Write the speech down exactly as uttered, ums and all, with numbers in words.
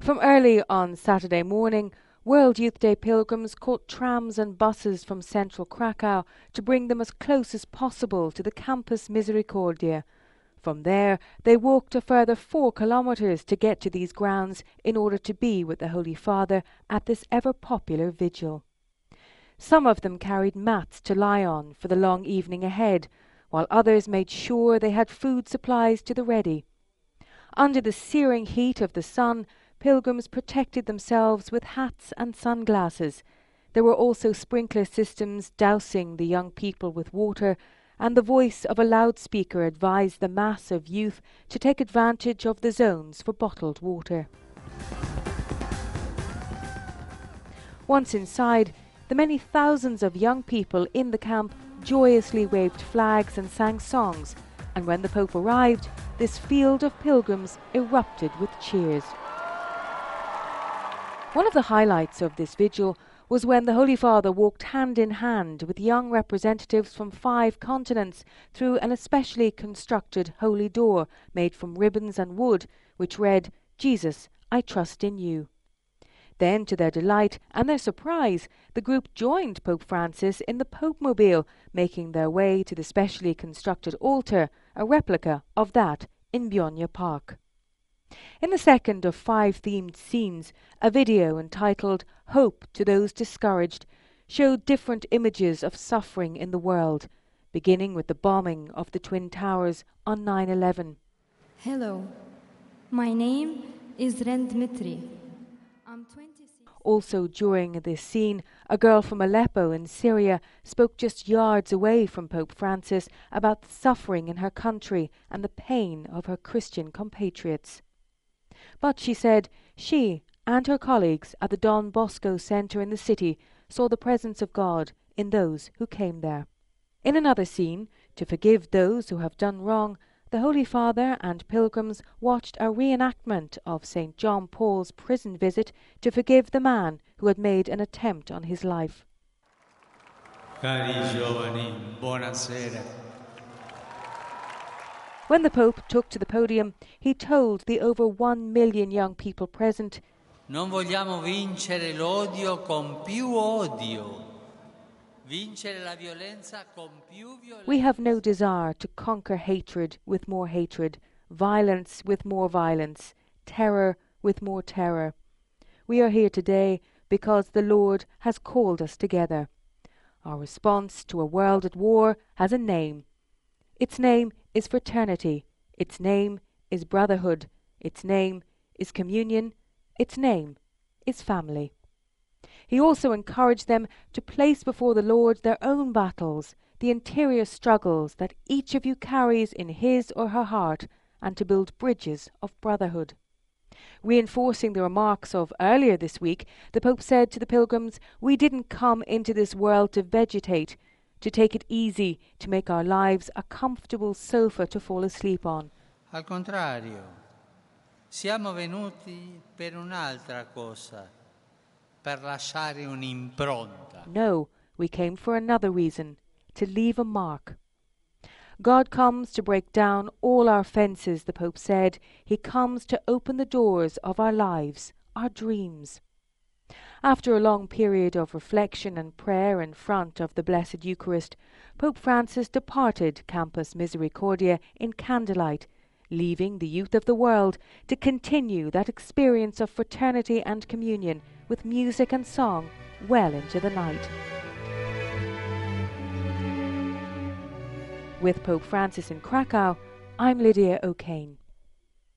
From early on Saturday morning, World Youth Day pilgrims caught trams and buses from central Krakow to bring them as close as possible to the Campus Misericordia. From there, they walked a further four kilometres to get to these grounds in order to be with the Holy Father at this ever-popular vigil. Some of them carried mats to lie on for the long evening ahead, while others made sure they had food supplies to the ready. Under the searing heat of the sun, pilgrims protected themselves with hats and sunglasses. There were also sprinkler systems dousing the young people with water, and the voice of a loudspeaker advised the mass of youth to take advantage of the zones for bottled water. Once inside, the many thousands of young people in the camp joyously waved flags and sang songs, and when the Pope arrived, this field of pilgrims erupted with cheers. One of the highlights of this vigil was when the Holy Father walked hand in hand with young representatives from five continents through an especially constructed holy door made from ribbons and wood, which read, "Jesus, I trust in you." Then, to their delight and their surprise, the group joined Pope Francis in the Pope-mobile, making their way to the specially constructed altar, a replica of that in Bionia Park. In the second of five themed scenes, a video entitled Hope to Those Discouraged showed different images of suffering in the world, beginning with the bombing of the Twin Towers on nine eleven. Hello, my name is Ren Dmitri. I'm twenty-six. Also during this scene, a girl from Aleppo in Syria spoke just yards away from Pope Francis about the suffering in her country and the pain of her Christian compatriots. But she said she and her colleagues at the Don Bosco Centre in the city saw the presence of God in those who came there. In another scene, to forgive those who have done wrong, the Holy Father and pilgrims watched a reenactment of Saint John Paul's prison visit to forgive the man who had made an attempt on his life. Cari giovani, buonasera. When the Pope took to the podium, he told the over one million young people present, Non vogliamo vincere l'odio con più odio. Vincere la violenza con più violenza. We have no desire to conquer hatred with more hatred, violence with more violence, terror with more terror. We are here today because the Lord has called us together. Our response to a world at war has a name. Its name is fraternity. Its name is brotherhood. Its name is communion. Its name is family. He also encouraged them to place before the Lord their own battles, the interior struggles that each of you carries in his or her heart, and to build bridges of brotherhood. Reinforcing the remarks of earlier this week, the Pope said to the pilgrims, "We didn't come into this world to vegetate, to take it easy, to make our lives a comfortable sofa to fall asleep on. Al contrario, siamo venuti per un'altra cosa, per lasciare un'impronta." No, we came for another reason, to leave a mark. God comes to break down all our fences, the Pope said. He comes to open the doors of our lives, our dreams. After a long period of reflection and prayer in front of the Blessed Eucharist, Pope Francis departed Campus Misericordia in candlelight, leaving the youth of the world to continue that experience of fraternity and communion with music and song well into the night. With Pope Francis in Krakow, I'm Lydia O'Kane.